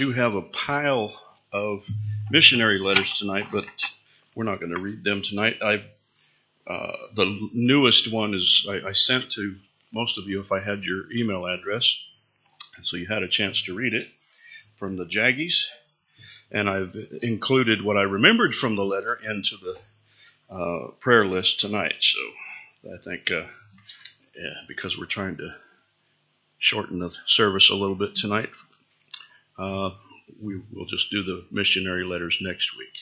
do have a pile of missionary letters tonight, but we're not going to read them tonight. The newest one is I sent to most of you if I had your email address, and so you had a chance to read it, from the Jaggies. And I've included what I remembered from the letter into the prayer list tonight. So I think, because we're trying to shorten the service a little bit tonight, we will just do the missionary letters next week.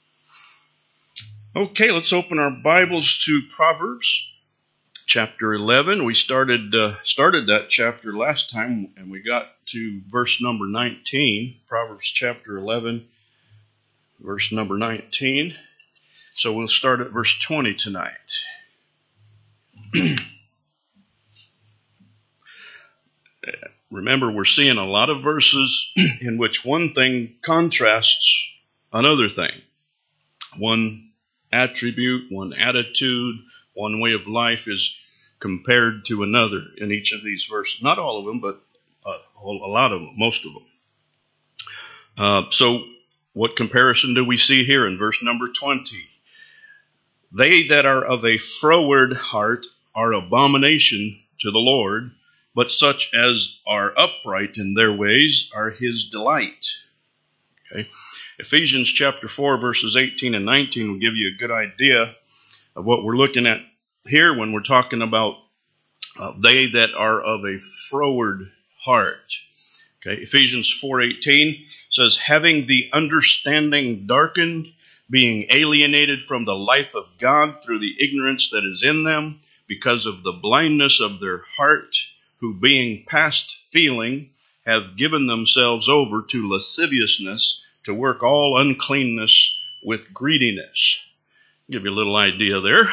Okay, let's open our Bibles to Proverbs chapter 11. We started that chapter last time, and we got to verse number 19. Proverbs chapter 11, verse number 19. So we'll start at verse 20 tonight. Remember, we're seeing a lot of verses in which one thing contrasts another thing. One attribute, one attitude, one way of life is compared to another in each of these verses. Not all of them, but a lot of them, most of them. So what comparison do we see here in verse number 20? They that are of a froward heart are abomination to the Lord, but such as are upright in their ways are his delight. Okay. Ephesians chapter 4, verses 18 and 19 will give you a good idea of what we're looking at here when we're talking about they that are of a froward heart. Okay. Ephesians 4:18 says, having the understanding darkened, being alienated from the life of God through the ignorance that is in them, because of the blindness of their heart, who being past feeling have given themselves over to lasciviousness, to work all uncleanness with greediness. Give you a little idea there.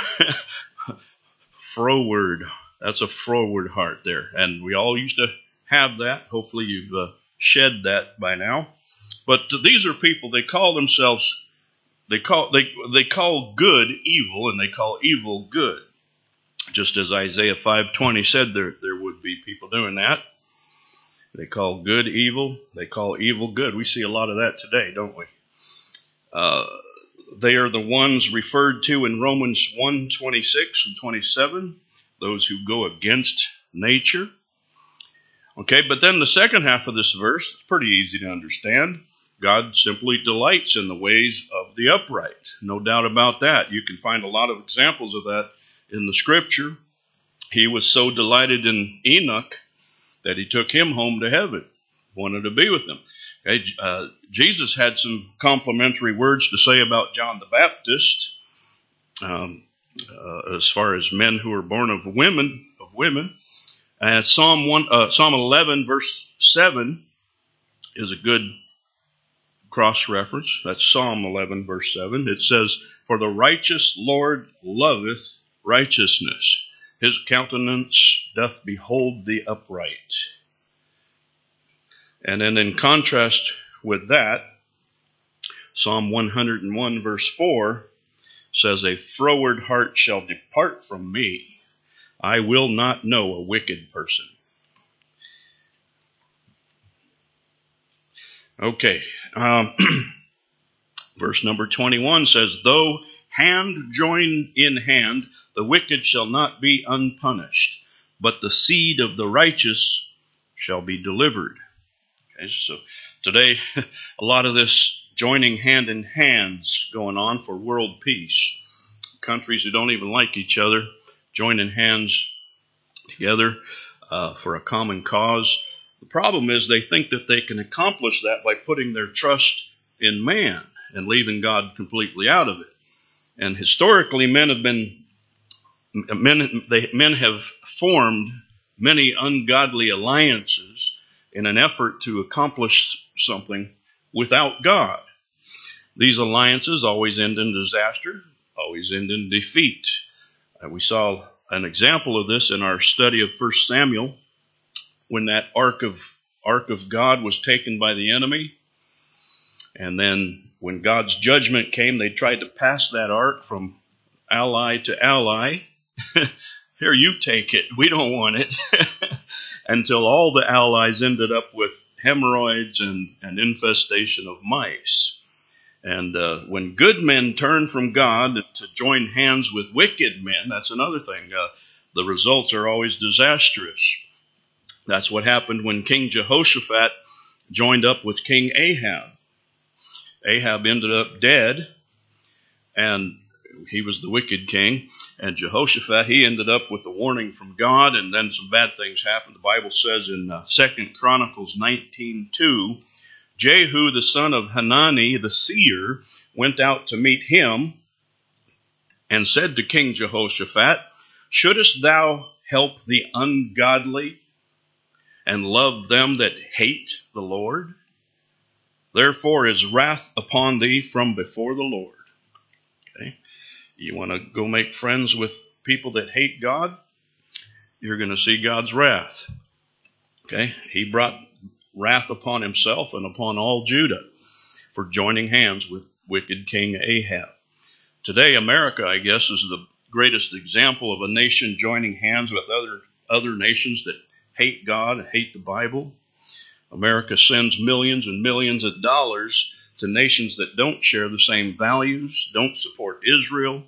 Froward. That's a froward heart there. And we all used to have that. Hopefully you've shed that by now. But these are people, they call themselves, they call good evil, and they call evil good. Just as Isaiah 5:20 said, there would be people doing that. They call good evil. They call evil good. We see a lot of that today, don't we? They are the ones referred to in Romans 1:26 and 27, those who go against nature. Okay, but then the second half of this verse is pretty easy to understand. God simply delights in the ways of the upright. No doubt about that. You can find a lot of examples of that in the scripture. He was so delighted in Enoch that he took him home to heaven, wanted to be with him. Okay, Jesus had some complimentary words to say about John the Baptist, as far as men who are born of women. Psalm 11 verse 7 is a good cross-reference. That's Psalm 11 verse 7. It says, for the righteous Lord loveth righteousness. His countenance doth behold the upright. And then in contrast with that, Psalm 101 verse 4 says, a froward heart shall depart from me. I will not know a wicked person. Okay. Verse number 21 says, though hand join in hand, the wicked shall not be unpunished, but the seed of the righteous shall be delivered. Okay, so today, a lot of this joining hand in hands going on for world peace. Countries who don't even like each other joining hands together for a common cause. The problem is they think that they can accomplish that by putting their trust in man and leaving God completely out of it. And historically, men have formed many ungodly alliances in an effort to accomplish something without God. These alliances always end in disaster, always end in defeat. We saw an example of this in our study of 1 Samuel, when that ark of God was taken by the enemy. And then when God's judgment came, they tried to pass that ark from ally to ally. Here, you take it. We don't want it. Until all the allies ended up with hemorrhoids and an infestation of mice. And when good men turn from God to join hands with wicked men, that's another thing. The results are always disastrous. That's what happened when King Jehoshaphat joined up with King Ahab. Ahab ended up dead, and he was the wicked king. And Jehoshaphat, he ended up with a warning from God, and then some bad things happened. The Bible says in 2 Chronicles 19:2, Jehu, the son of Hanani, the seer, went out to meet him and said to King Jehoshaphat, shouldest thou help the ungodly and love them that hate the Lord? Therefore is wrath upon thee from before the Lord. Okay? You want to go make friends with people that hate God? You're going to see God's wrath. Okay? He brought wrath upon himself and upon all Judah for joining hands with wicked King Ahab. Today, America, I guess, is the greatest example of a nation joining hands with other nations that hate God and hate the Bible. America sends millions and millions of dollars to nations that don't share the same values, don't support Israel,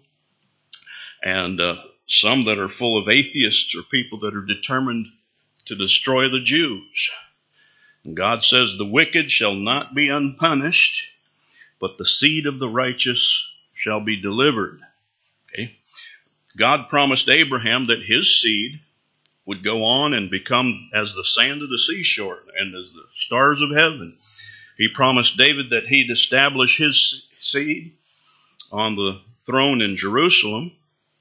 and some that are full of atheists or people that are determined to destroy the Jews. And God says, the wicked shall not be unpunished, but the seed of the righteous shall be delivered. Okay? God promised Abraham that his seed would go on and become as the sand of the seashore and as the stars of heaven. He promised David that he'd establish his seed on the throne in Jerusalem.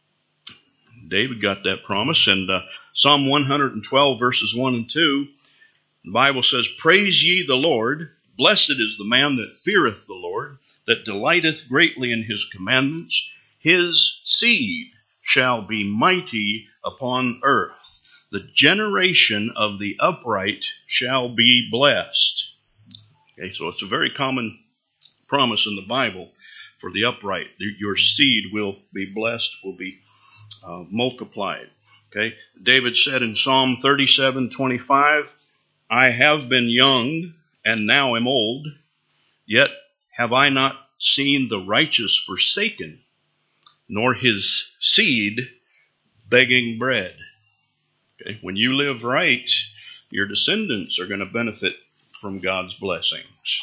David got that promise. And Psalm 112, verses 1 and 2, the Bible says, praise ye the Lord. Blessed is the man that feareth the Lord, that delighteth greatly in his commandments. His seed shall be mighty upon earth. The generation of the upright shall be blessed. Okay, so it's a very common promise in the Bible for the upright. Your seed will be blessed, will be multiplied. Okay, David said in Psalm 37:25, I have been young and now am old, yet have I not seen the righteous forsaken, nor his seed begging bread. Okay? When you live right, your descendants are going to benefit from God's blessings.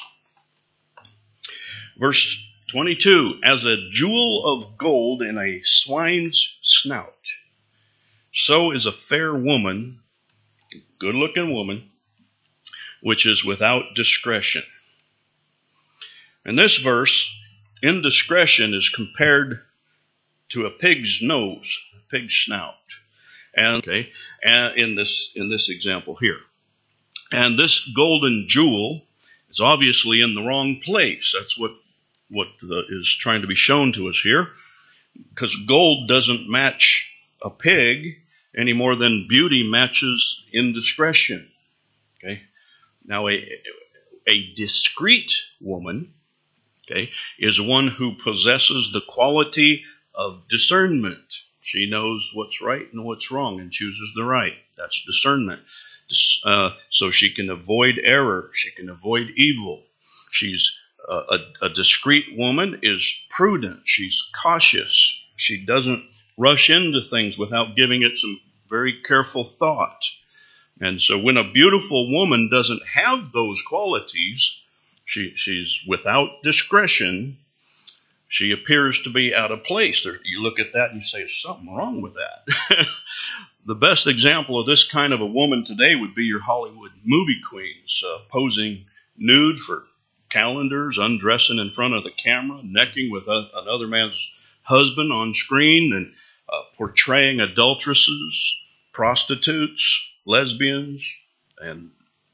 Verse 22, as a jewel of gold in a swine's snout, so is a fair woman, good-looking woman, which is without discretion. In this verse, indiscretion is compared to a pig's nose, a pig's snout. And in this example here. And this golden jewel is obviously in the wrong place. That's what is trying to be shown to us here. Because gold doesn't match a pig any more than beauty matches indiscretion. Okay? Now, a discreet woman, okay, is one who possesses the quality of discernment. She knows what's right and what's wrong and chooses the right. That's discernment. So she can avoid error. She can avoid evil. She's a discreet woman is prudent. She's cautious. She doesn't rush into things without giving it some very careful thought. And so when a beautiful woman doesn't have those qualities, she's without discretion. She appears to be out of place. You look at that and you say, there's something wrong with that. The best example of this kind of a woman today would be your Hollywood movie queens, posing nude for calendars, undressing in front of the camera, necking with another man's husband on screen, and portraying adulteresses, prostitutes, lesbians, and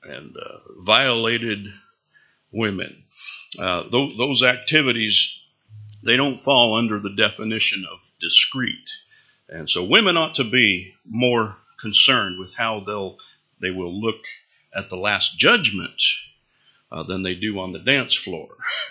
violated women. Those activities, they don't fall under the definition of discreet. And so women ought to be more concerned with how they will look at the last judgment than they do on the dance floor.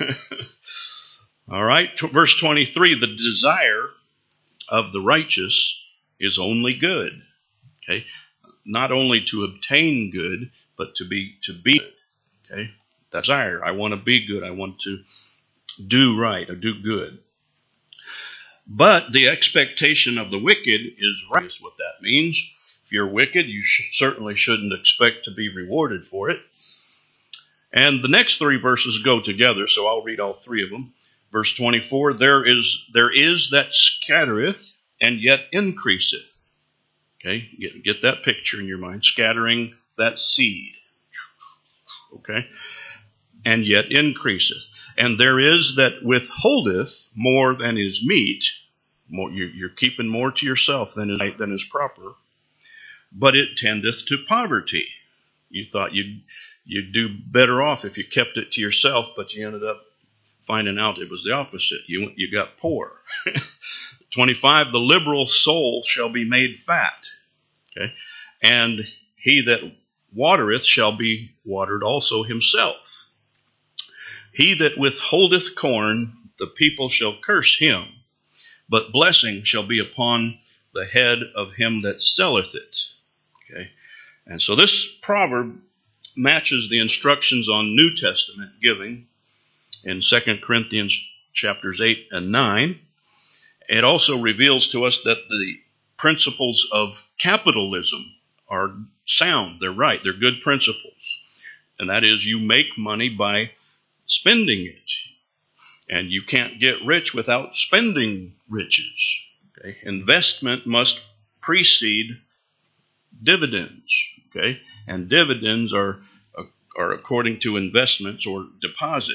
All right, verse 23, the desire of the righteous is only good. Okay, not only to obtain good, but to be good. Okay? That desire. I want to be good. I want to do right or do good. But the expectation of the wicked is right, is what that means. If you're wicked, you certainly shouldn't expect to be rewarded for it. And the next three verses go together, so I'll read all three of them. Verse 24, there is that scattereth and yet increaseth. Okay, get that picture in your mind, scattering that seed. Okay, and yet increaseth. And there is that withholdeth more than is meet. More, you're keeping more to yourself than is proper. But it tendeth to poverty. You thought you'd do better off if you kept it to yourself, but you ended up finding out it was the opposite. You got poor. 25, the liberal soul shall be made fat. Okay, and he that watereth shall be watered also himself. He that withholdeth corn, the people shall curse him, but blessing shall be upon the head of him that selleth it. Okay, and so this proverb matches the instructions on New Testament giving in 2 Corinthians chapters 8 and 9. It also reveals to us that the principles of capitalism are sound. They're right. They're good principles. And that is, you make money by spending it. And you can't get rich without spending riches. Okay? Investment must precede dividends. Okay? And dividends are according to investments or deposit.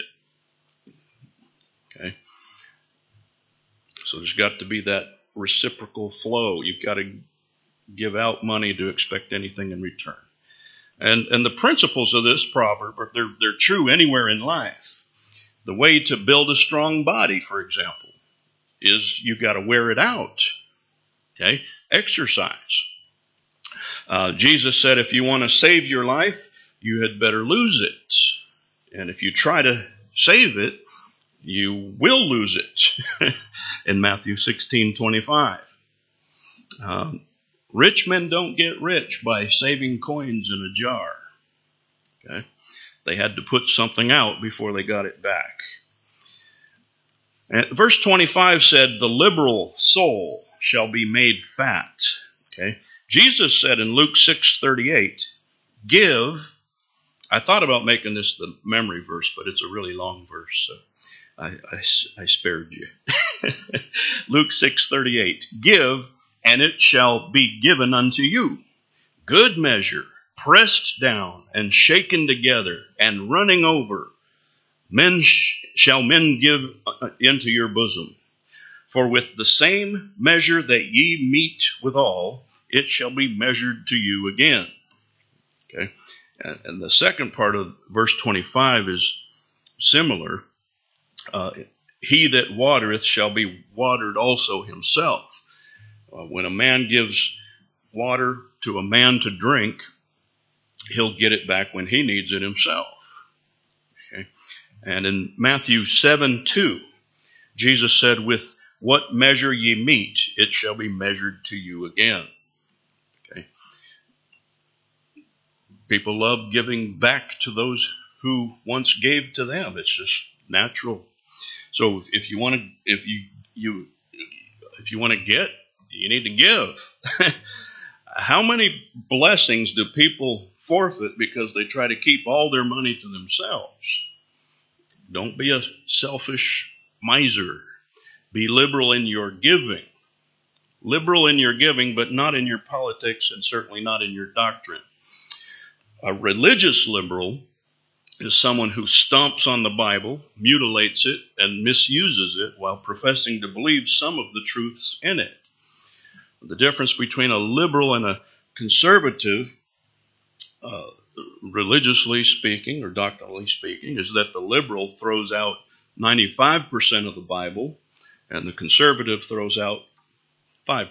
Okay? So there's got to be that reciprocal flow. You've got to give out money to expect anything in return. And the principles of this proverb, they're true anywhere in life. The way to build a strong body, for example, is you've got to wear it out. Okay? Exercise. Jesus said if you want to save your life, you had better lose it. And if you try to save it, you will lose it. In Matthew 16:25. Rich men don't get rich by saving coins in a jar. Okay? They had to put something out before they got it back. And verse 25 said, the liberal soul shall be made fat. Okay? Jesus said in Luke 6:38, give. I thought about making this the memory verse, but it's a really long verse, so I spared you. Luke 6:38, give, and it shall be given unto you. Good measure, pressed down and shaken together and running over, shall men give into your bosom. For with the same measure that ye meet withal, it shall be measured to you again. Okay, and the second part of verse 25 is similar. He that watereth shall be watered also himself. When a man gives water to a man to drink, he'll get it back when he needs it himself. Okay? And in Matthew 7:2, Jesus said, with what measure ye meet, it shall be measured to you again. Okay? People love giving back to those who once gave to them. It's just natural. So if you want to, if you want to get, you need to give. How many blessings do people forfeit because they try to keep all their money to themselves? Don't be a selfish miser. Be liberal in your giving. Liberal in your giving, but not in your politics and certainly not in your doctrine. A religious liberal is someone who stomps on the Bible, mutilates it, and misuses it while professing to believe some of the truths in it. The difference between a liberal and a conservative, religiously speaking or doctrinally speaking, is that the liberal throws out 95% of the Bible and the conservative throws out 5%.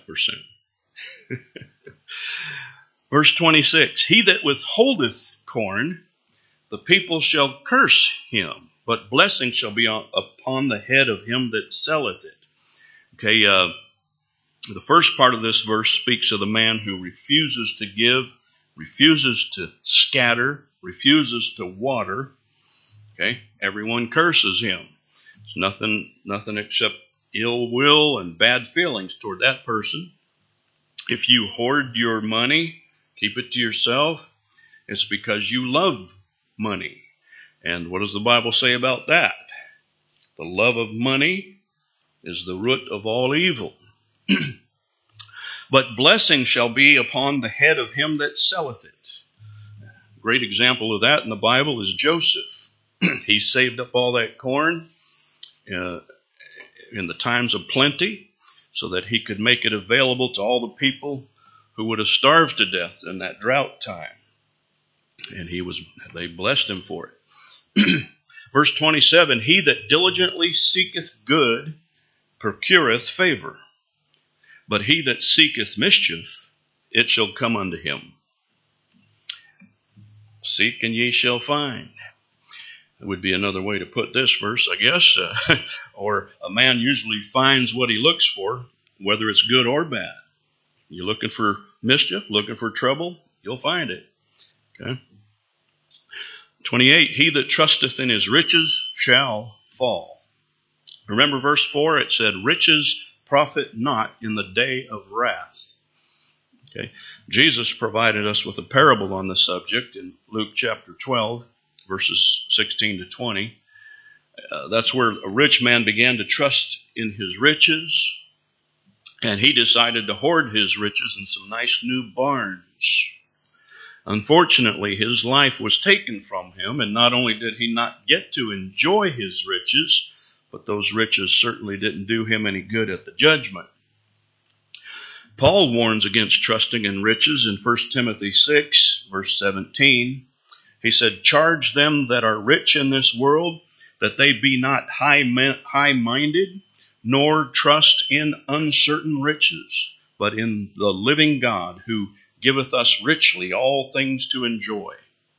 Verse 26, he that withholdeth corn, the people shall curse him, but blessing shall be upon the head of him that selleth it. Okay, the first part of this verse speaks of the man who refuses to give, refuses to scatter, refuses to water, okay, everyone curses him. It's nothing except ill will and bad feelings toward that person. If you hoard your money, keep it to yourself, it's because you love money. And what does the Bible say about that? The love of money is the root of all evil. But blessing shall be upon the head of him that selleth it. A great example of that in the Bible is Joseph. He saved up all that corn in the times of plenty so that he could make it available to all the people who would have starved to death in that drought time. And they blessed him for it. Verse 27, he that diligently seeketh good procureth favor, but he that seeketh mischief, it shall come unto him. Seek and ye shall find. That would be another way to put this verse, I guess. Or a man usually finds what he looks for, whether it's good or bad. You're looking for mischief, looking for trouble, you'll find it. Okay. 28, he that trusteth in his riches shall fall. Remember verse 4, it said, riches profit not in the day of wrath. Okay. Jesus provided us with a parable on the subject in Luke chapter 12, verses 16 to 20. That's where a rich man began to trust in his riches, and he decided to hoard his riches in some nice new barns. Unfortunately, his life was taken from him, and not only did he not get to enjoy his riches, but those riches certainly didn't do him any good at the judgment. Paul warns against trusting in riches in 1 Timothy 6, verse 17. He said, charge them that are rich in this world, that they be not high-minded, nor trust in uncertain riches, but in the living God, who giveth us richly all things to enjoy.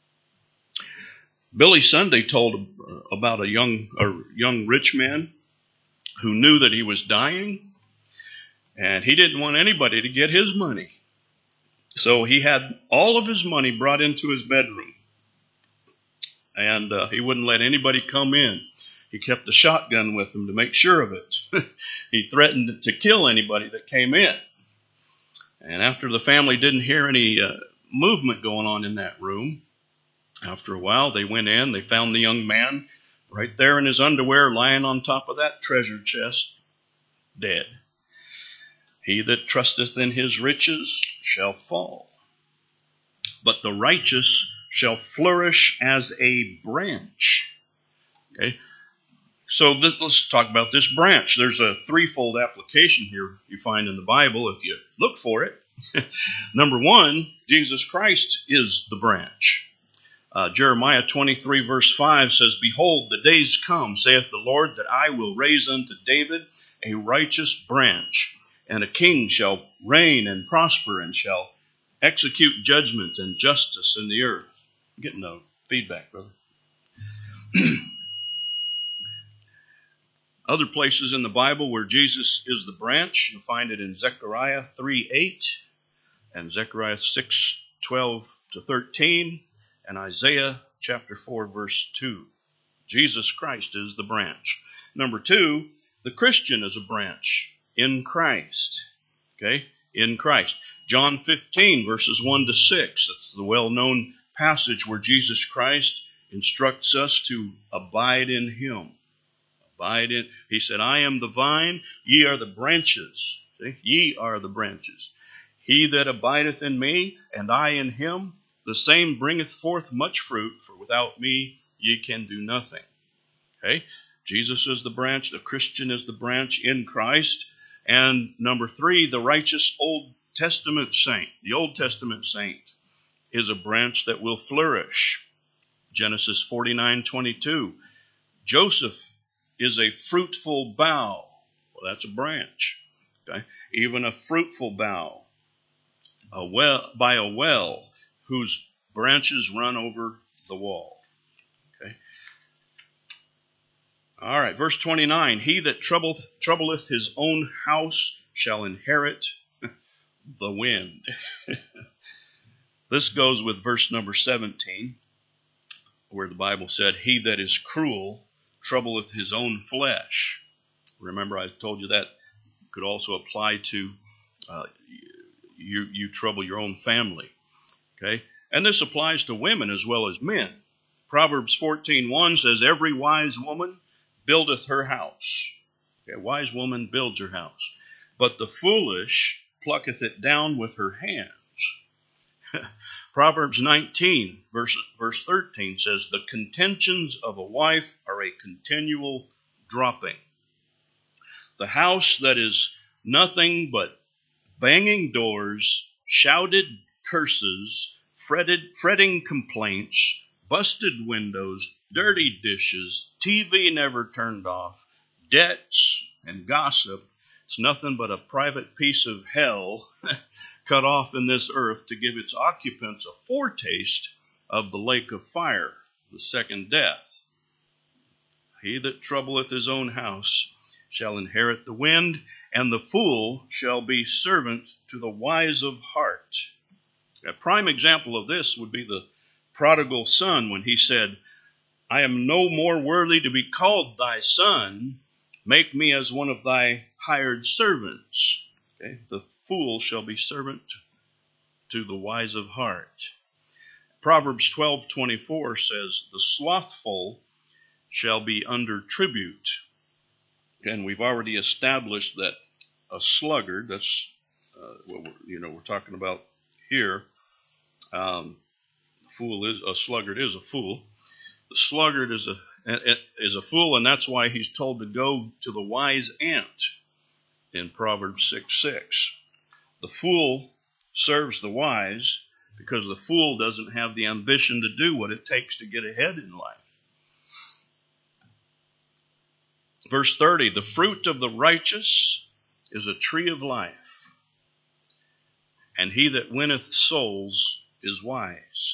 Billy Sunday told about a young rich man who knew that he was dying, and he didn't want anybody to get his money. So he had all of his money brought into his bedroom, and he wouldn't let anybody come in. He kept a shotgun with him to make sure of it. He threatened to kill anybody that came in. And after the family didn't hear any movement going on in that room, after a while they went in, they found the young man right there in his underwear lying on top of that treasure chest, dead. He that trusteth in his riches shall fall, but the righteous shall flourish as a branch. Okay, so let's talk about this branch. There's a threefold application here you find in the Bible if you look for it. Number one, Jesus Christ is the branch. Jeremiah 23 verse 5 says, behold, the days come, saith the Lord, that I will raise unto David a righteous branch, and a king shall reign and prosper, and shall execute judgment and justice in the earth. I'm getting no feedback, brother. Other places in the Bible where Jesus is the branch, you'll find it in Zechariah 3:8 and Zechariah 6:12 to 13 and Isaiah chapter 4 verse 2. Jesus Christ is the branch. Number two, the Christian is a branch in Christ. Okay, in Christ. John 15 verses 1 to 6. That's the well-known passage where Jesus Christ instructs us to abide in him. He said, I am the vine, ye are the branches. See? Ye are the branches. He that abideth in me, and I in him, the same bringeth forth much fruit, for without me ye can do nothing. Okay? Jesus is the branch, the Christian is the branch in Christ. And number three, the righteous Old Testament saint. The Old Testament saint is a branch that will flourish. Genesis 49:22. Joseph is a fruitful bough. Well, that's a branch. Okay? Even a fruitful bough. By a well whose branches run over the wall. Okay? All right, verse 29. He that troubleth his own house shall inherit the wind. This goes with verse number 17. where the Bible said, "He that is cruel troubleth his own flesh." Remember, I told you that could also apply to you trouble your own family. Okay, and this applies to women as well as men. Proverbs 14:1 says, "Every wise woman buildeth her house." Okay, a wise woman builds her house, but the foolish plucketh it down with her hands. Proverbs 19, verse 13 says, "The contentions of a wife are a continual dropping." The house that is nothing but banging doors, shouted curses, fretting complaints, busted windows, dirty dishes, TV never turned off, debts, and gossip, it's nothing but a private piece of hell cut off in this earth to give its occupants a foretaste of the lake of fire, the second death. "He that troubleth his own house shall inherit the wind, and the fool shall be servant to the wise of heart." A prime example of this would be the prodigal son when he said, "I am no more worthy to be called thy son. Make me as one of thy hired servants." Okay? The fool shall be servant to the wise of heart. Proverbs 12:24 says, "The slothful shall be under tribute." And we've already established that a sluggard, that's what we're talking about here. A sluggard is a fool. The sluggard is a fool, and that's why he's told to go to the wise ant in Proverbs 6:6. The fool serves the wise because the fool doesn't have the ambition to do what it takes to get ahead in life. Verse 30, "The fruit of the righteous is a tree of life, and he that winneth souls is wise."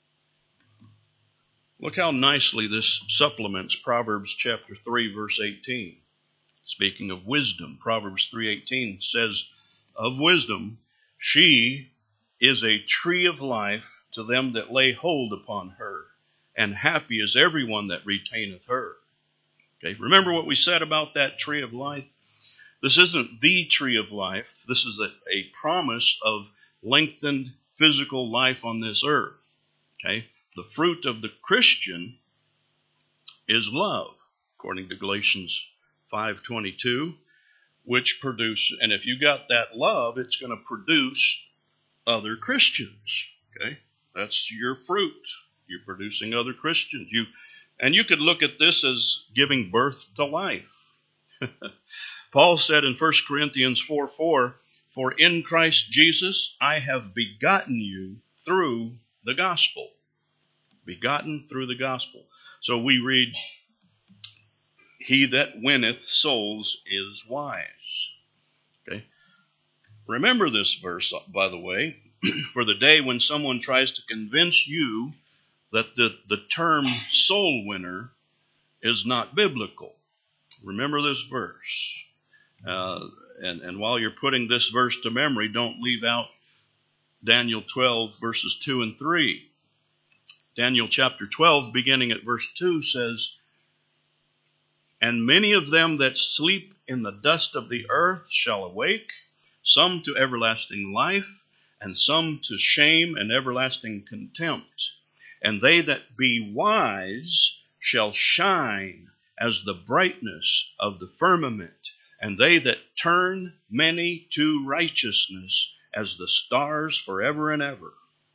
Look how nicely this supplements Proverbs chapter 3, verse 18. Speaking of wisdom, Proverbs 3:18 says, "Of wisdom, she is a tree of life to them that lay hold upon her, and happy is everyone that retaineth her." Okay, remember what we said about that tree of life? This isn't the tree of life. This is a promise of lengthened physical life on this earth. Okay, the fruit of the Christian is love, according to Galatians 5:22, which produce, and if you got that love, it's going to produce other Christians. Okay, that's your fruit. You're producing other Christians. And you could look at this as giving birth to life. Paul said in 1 Corinthians 4:4, "For in Christ Jesus I have begotten you through the gospel." Begotten through the gospel. So we read, "He that winneth souls is wise." Okay. Remember this verse, by the way, for the day when someone tries to convince you that the term soul winner is not biblical. Remember this verse. And while you're putting this verse to memory, don't leave out Daniel 12, verses 2 and 3. Daniel chapter 12, beginning at verse 2, says, "And many of them that sleep in the dust of the earth shall awake, some to everlasting life, and some to shame and everlasting contempt. And they that be wise shall shine as the brightness of the firmament, and they that turn many to righteousness as the stars forever and ever."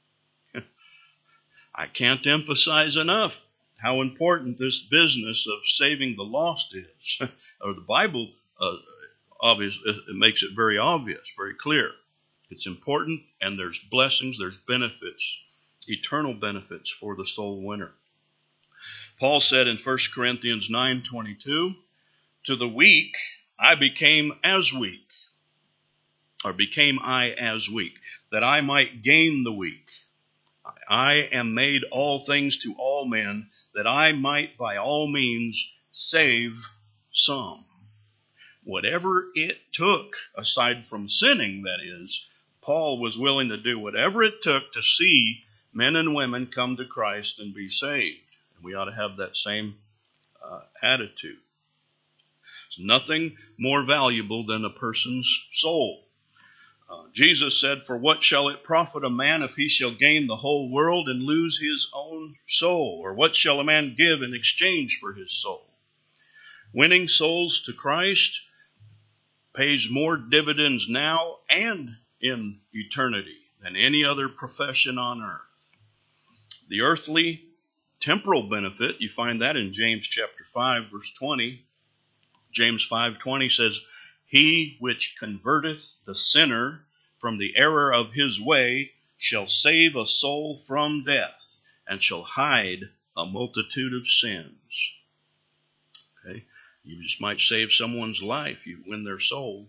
I can't emphasize enough how important this business of saving the lost is. Or the Bible it makes it very obvious, very clear. It's important, and there's blessings, there's benefits, eternal benefits for the soul winner. Paul said in 1 Corinthians 9:22, "To the weak I became as weak," or became I as weak, "that I might gain the weak. I am made all things to all men, that I might by all means save some." Whatever it took, aside from sinning, that is, Paul was willing to do whatever it took to see men and women come to Christ and be saved. We ought to have that same attitude. There's nothing more valuable than a person's soul. Jesus said, "For what shall it profit a man if he shall gain the whole world and lose his own soul? Or what shall a man give in exchange for his soul?" Winning souls to Christ pays more dividends now and in eternity than any other profession on earth. The earthly, temporal benefit, you find that in James chapter 5, verse 20. James 5:20 says, "He which converteth the sinner from the error of his way shall save a soul from death, and shall hide a multitude of sins." Okay? You just might save someone's life. You win their soul.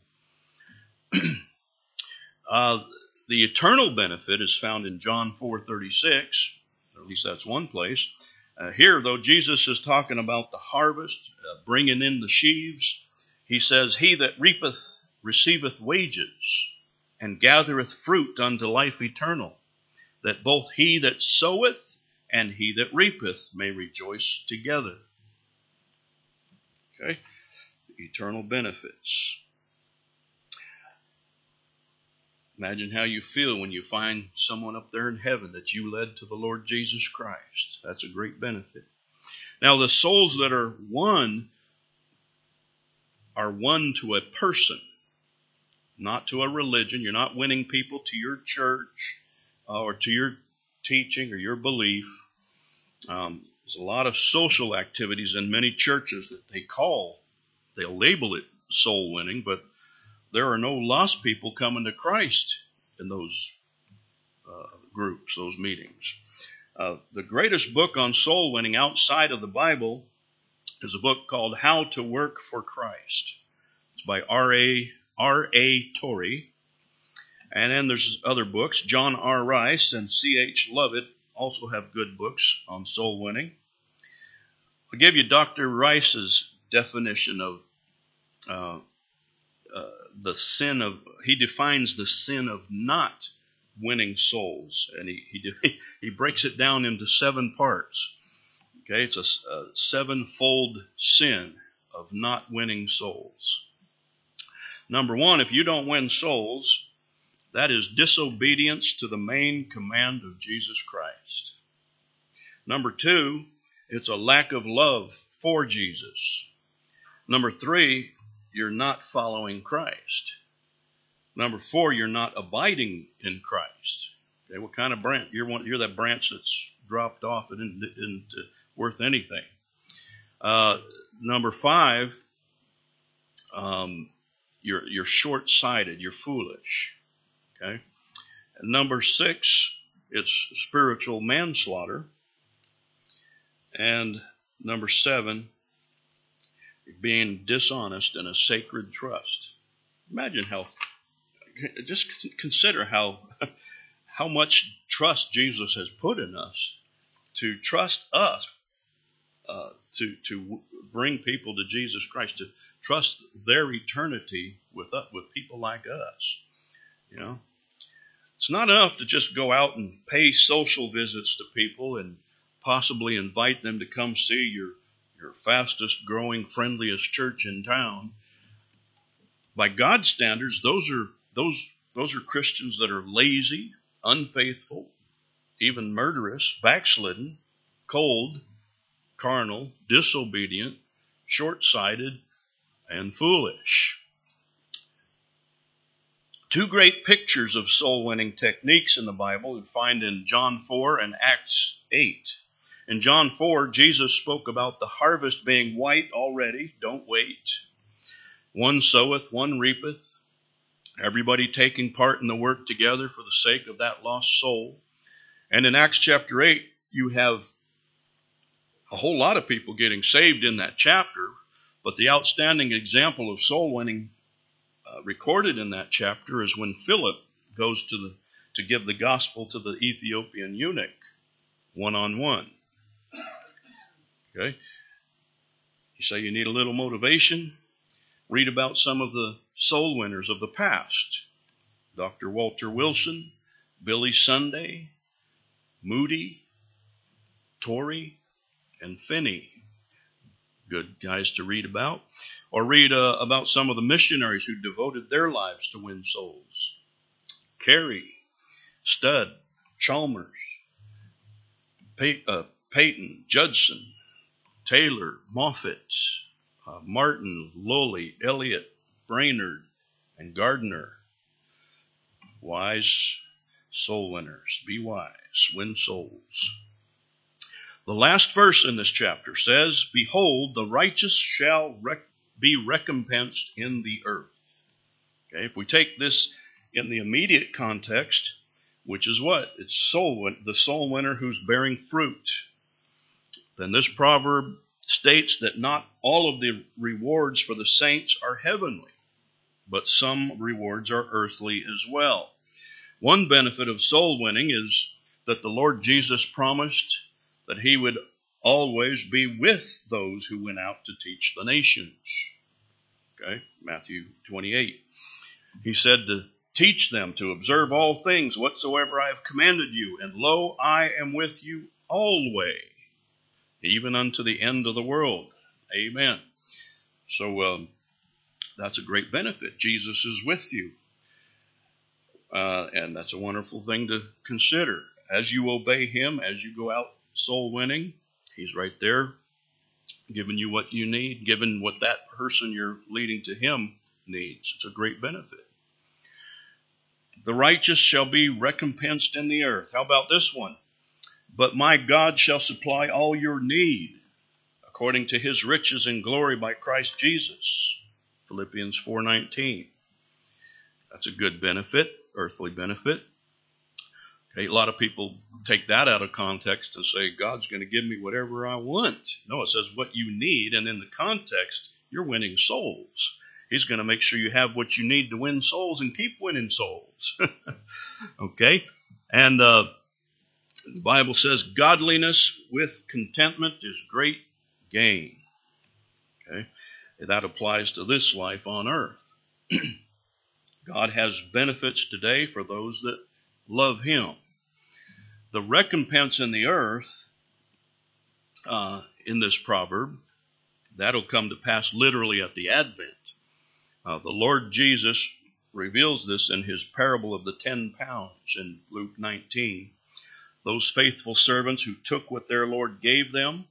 The eternal benefit is found in John 4:36. At least that's one place. Here, though, Jesus is talking about the harvest, bringing in the sheaves. He says, "He that reapeth receiveth wages, and gathereth fruit unto life eternal, that both he that soweth and he that reapeth may rejoice together." Okay? Eternal benefits. Imagine how you feel when you find someone up there in heaven that you led to the Lord Jesus Christ. That's a great benefit. Now, the souls that are won to a person, not to a religion. You're not winning people to your church or to your teaching or your belief. There's a lot of social activities in many churches that they'll label it soul winning, but there are no lost people coming to Christ in those groups, those meetings. The greatest book on soul winning outside of the Bible is a book called How to Work for Christ. It's by R.A. Torrey. And then there's other books. John R. Rice and C.H. Lovett also have good books on soul winning. I'll give you Dr. Rice's definition of the sin of, he defines the sin of not winning souls. And he breaks it down into 7 parts. Okay, it's a 7-fold sin of not winning souls. Number 1, if you don't win souls, that is disobedience to the main command of Jesus Christ. Number 2, it's a lack of love for Jesus. Number 3, you're not following Christ. Number 4, you're not abiding in Christ. Okay, what kind of branch? You're that branch that's dropped off and isn't worth anything. Number 5, you're short-sighted. You're foolish. Okay. And number 6, it's spiritual manslaughter. And number 7, being dishonest in a sacred trust. Just consider how much trust Jesus has put in us to trust us, to bring people to Jesus Christ, to trust their eternity with people like us. You know, it's not enough to just go out and pay social visits to people and possibly invite them to come see your fastest growing, friendliest church in town. By God's standards, those are Christians that are lazy, unfaithful, even murderous, backslidden, cold, carnal, disobedient, short-sighted, and foolish. 2 great pictures of soul-winning techniques in the Bible we find in John 4 and Acts 8. In John 4, Jesus spoke about the harvest being white already. Don't wait. One soweth, one reapeth. Everybody taking part in the work together for the sake of that lost soul. And in Acts chapter 8, you have a whole lot of people getting saved in that chapter. But the outstanding example of soul winning recorded in that chapter is when Philip goes to give the gospel to the Ethiopian eunuch, one-on-one. Okay? You say you need a little motivation? Read about some of the soul winners of the past. Dr. Walter Wilson, Billy Sunday, Moody, Torrey, and Finney. Good guys to read about. Or read about some of the missionaries who devoted their lives to win souls. Carey, Studd, Chalmers, Peyton, Judson, Taylor, Moffat, Martin, Lowley, Elliott, Brainerd, and Gardner. Wise soul winners. Be wise. Win souls. The last verse in this chapter says, "Behold, the righteous shall be recompensed in the earth." Okay, if we take this in the immediate context, which is what? It's the soul winner who's bearing fruit. Then this proverb states that not all of the rewards for the saints are heavenly, but some rewards are earthly as well. One benefit of soul winning is that the Lord Jesus promised that he would always be with those who went out to teach the nations. Okay, Matthew 28. He said to teach them to observe all things whatsoever I have commanded you, and lo, I am with you always, even unto the end of the world. Amen. So that's a great benefit. Jesus is with you. And that's a wonderful thing to consider. As you obey him, as you go out soul winning, he's right there giving you what you need, giving what that person you're leading to him needs. It's a great benefit. The righteous shall be recompensed in the earth. How about this one? But my God shall supply all your need according to his riches and glory by Christ Jesus. Philippians 4:19. That's a good benefit, earthly benefit. Okay, a lot of people take that out of context and say, God's going to give me whatever I want. No, it says what you need, and in the context, you're winning souls. He's going to make sure you have what you need to win souls and keep winning souls. Okay? And the Bible says, godliness with contentment is great gain. Okay? That applies to this life on earth. God has benefits today for those that love him. The recompense in the earth, in this proverb, that'll come to pass literally at the Advent. The Lord Jesus reveals this in his parable of the 10 pounds in Luke 19. Those faithful servants who took what their Lord gave them,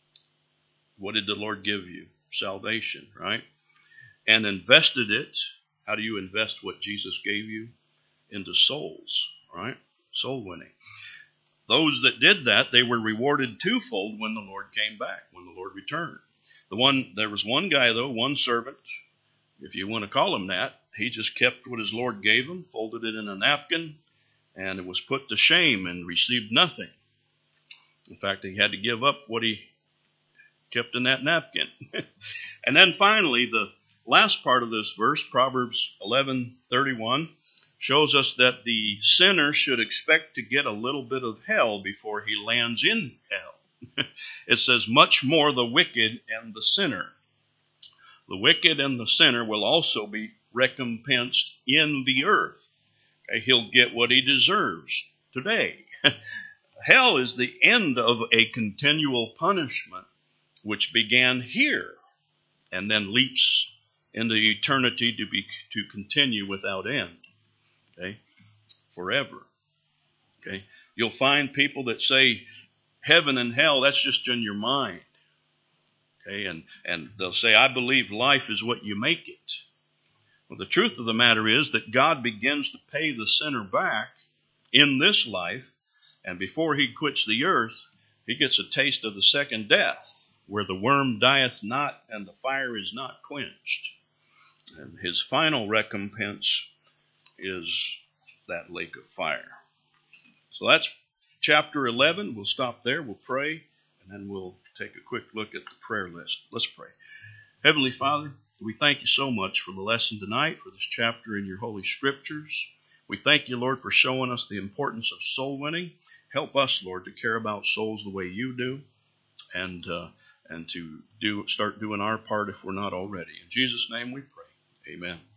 what did the Lord give you? Salvation, right? And invested it. How do you invest what Jesus gave you? Into souls, right? Soul winning. Those that did that, they were rewarded twofold when the Lord came back, when the Lord returned. There was one guy, though, one servant, if you want to call him that, he just kept what his Lord gave him, folded it in a napkin, and it was put to shame and received nothing. In fact, he had to give up what he kept in that napkin. And then finally, the last part of this verse, Proverbs 11:31, shows us that the sinner should expect to get a little bit of hell before he lands in hell. It says, much more the wicked and the sinner. The wicked and the sinner will also be recompensed in the earth. Okay, he'll get what he deserves today. Hell is the end of a continual punishment which began here and then leaps into eternity to continue without end. Okay, forever. Okay, you'll find people that say heaven and hell, that's just in your mind. Okay, and they'll say, I believe life is what you make it. Well, the truth of the matter is that God begins to pay the sinner back in this life, and before he quits the earth, he gets a taste of the second death, where the worm dieth not and the fire is not quenched. And his final recompense is that lake of fire. So that's chapter 11. We'll stop there. We'll pray, and then we'll take a quick look at the prayer list. Let's pray. Heavenly Father, we thank you so much for the lesson tonight, for this chapter in your Holy Scriptures. We thank you, Lord, for showing us the importance of soul winning. Help us, Lord, to care about souls the way you do, and to start doing our part if we're not already. In Jesus' name we pray. Amen.